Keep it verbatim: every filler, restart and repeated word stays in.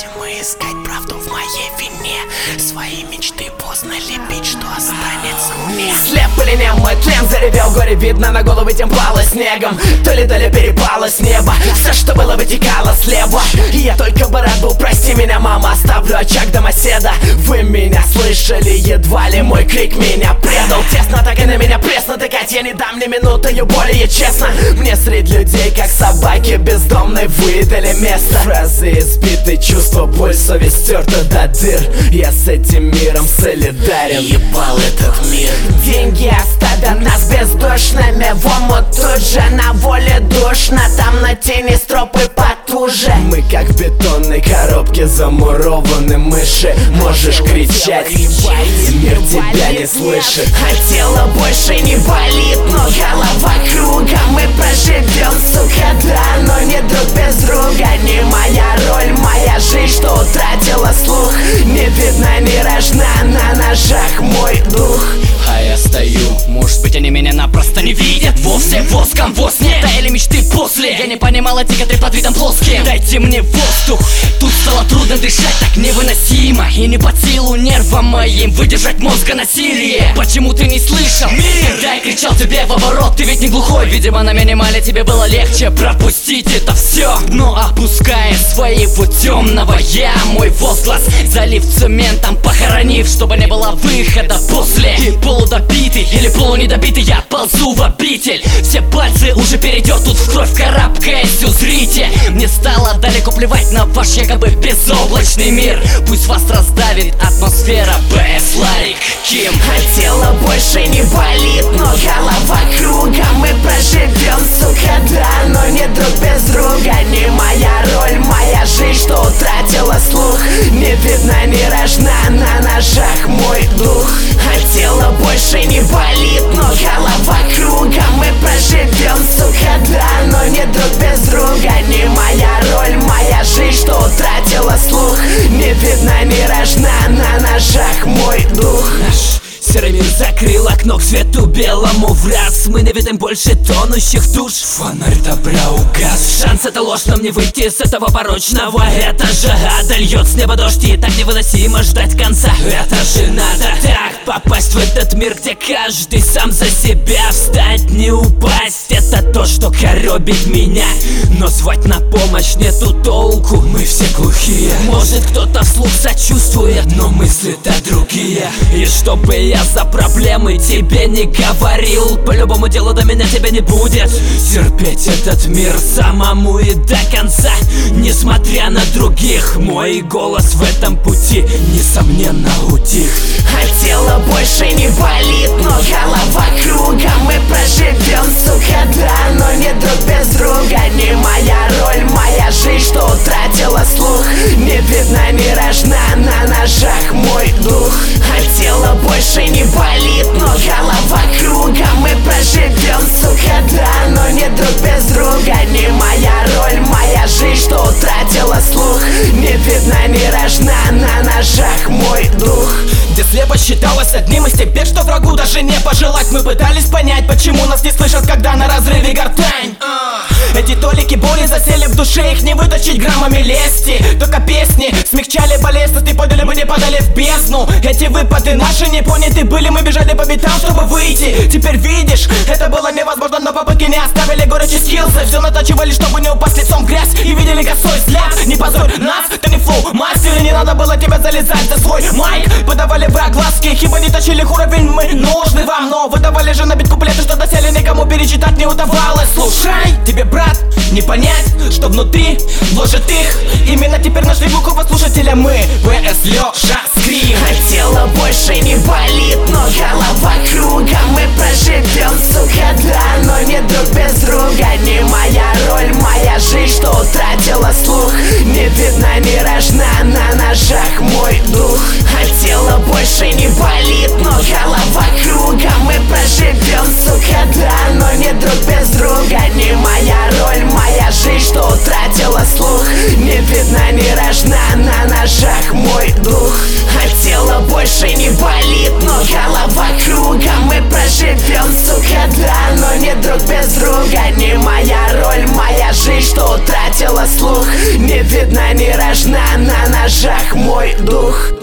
Будем мы искать правду в моей вине, свои мечты поздно лепить, что останется мне. Слеп или не, мой тлен заревел, горе видно, на головы тем пало снегом. То ли доля перепала с неба, все, что было, вытекало слева. И я только бы рад был, прости меня, мама, оставлю очаг домоседа. Вы меня слышали, едва ли мой крик меня предал. Тесно, так и на меня пресно тыкать, я не дам ни минутою более честно. Мне среди людей, как собаки бездомные, выдали место. Фразы избиты, чувства, боль, совесть стерта до дыр. Я с этим миром солидарен. Ебал этот мир. Деньги оставят нас бездушными в омут, тут же на воле душно. Там на тени стропы потуже. Мы как в бетонной коробке замурованы мыши. Можешь кричать, мир тебя не слышит. А тело больше не болит, но голова кругом. Мы проживем, сука, да, но не друг без друга. Не моя роль, моя жизнь, что утратила слух. Не видно, не рожна на ножах мой дух. А я стою, может быть они меня напросто не видят. Вовсе воском во сне, таяли мечты после. Я не понимал эти кадры под видом плоским. Дайте мне воздух, тут стало трудно дышать, так невыносимо. И не под силу нервам моим выдержать мозга насилие. Почему ты не слышал? Мир! Когда я кричал тебе в оборот, ты ведь не глухой. Видимо на минимале тебе было легче пропустить это все. Но опуская своего темного я, мой возглас залив цементом, похоронив, чтобы не было выхода после. И полудобитый или полунедобитый я ползу в обитель. Все пальцы уже перейдет тут в кровь, карабкаясь, узрите. Мне стало далеко плевать на ваш якобы безоблачный мир. Пусть вас раздавит атмосфера, БС, Ларик, Ким. А тело больше не болит, но голова кругом. Мы проживем, сука, да, но не друг без друга. Не моя роль, моя жизнь, что утратила слух. Не видно, не рожна на ножах мой дух. А тело больше не болит, но голова кругом. Мы проживем, сука, да, но не друг без друга. Не моя роль, моя жизнь, что утратила слух. Не видно, не рожна на ножах мой дух. Серый мир закрыл окно к свету белому в раз. Мы не видим больше тонущих душ. Фонарь добра угас. Шанс это ложь, нам не выйти с этого порочного этажа. Ада льет с неба дождь, и так невыносимо ждать конца. Это же надо так попасть в этот мир, где каждый сам за себя. Встать, не упасть, это то, что коробит меня. Но звать на помощь нету толку, мы все глухие. Может кто-то вслух сочувствует, но мысли-то другие. И чтобы я за проблемы тебе не говорил, по любому делу до меня тебя не будет. Терпеть этот мир самому и до конца, несмотря на других. Мой голос в этом пути несомненно утих. А тело больше не болит, но голова кругом. Мы проживем, сука, да, но не друг без друга. Не моя роль, моя жизнь, что утратила слух. Не видно, не рожна на ножах мой дух. А тело больше не болит, но голова кругом. Мы проживем, сука, да, но не друг без друга. Не моя роль, моя жизнь, что утратила слух. Не видно, не рожна на ножах мой дух. Где слепо считалось одним из тех бед, что врагу даже не пожелать. Мы пытались понять, почему нас не слышат, когда на разрыве гортань. Эти толики боли засели в душе, их не вытащить граммами лести. Только песни смягчали болезненность, и подали мы не падали в бездну. Эти выпады наши не поняты были, мы бежали по битам, чтобы выйти. Теперь видишь, это было невозможно, но попытки не оставили горечи скиллсы. Все натачивали, чтобы не упасть лицом в грязь, и видели косой взгляд. Не позорь нас, ты не флоу мастер, и не надо было тебя залезать за свой майк. Подавали в огласки, ибо не точили их уровень, мы нужны вам. Но выдавали же на бит куплеты, что доселе никому перечитать не удавалось. Слушай, тебе, брат, не понять, что внутри вложит их. Именно теперь нашли глухого слушателя мы, ВС, Лёша, Скрим. А тело больше не болит, но голова кругом. Мы проживем, сука, да, но не друг без друга. Не моя роль, моя жизнь, что утратила слух. Не видно, не рожна на ножах мой дух. А тело больше не болит, но голова кругом. Мы проживем, сука, да, но не друг без друга. Не моя роль, моя жизнь, что утратила слух. Не видно, не рожна на ножах мой дух. А тело больше не болит, но голова кругом. Мы проживем, сука, да, но не друг без друга. Не моя роль, моя жизнь, жизнь, что утратила слух. Не видна, не рожна на ножах мой дух.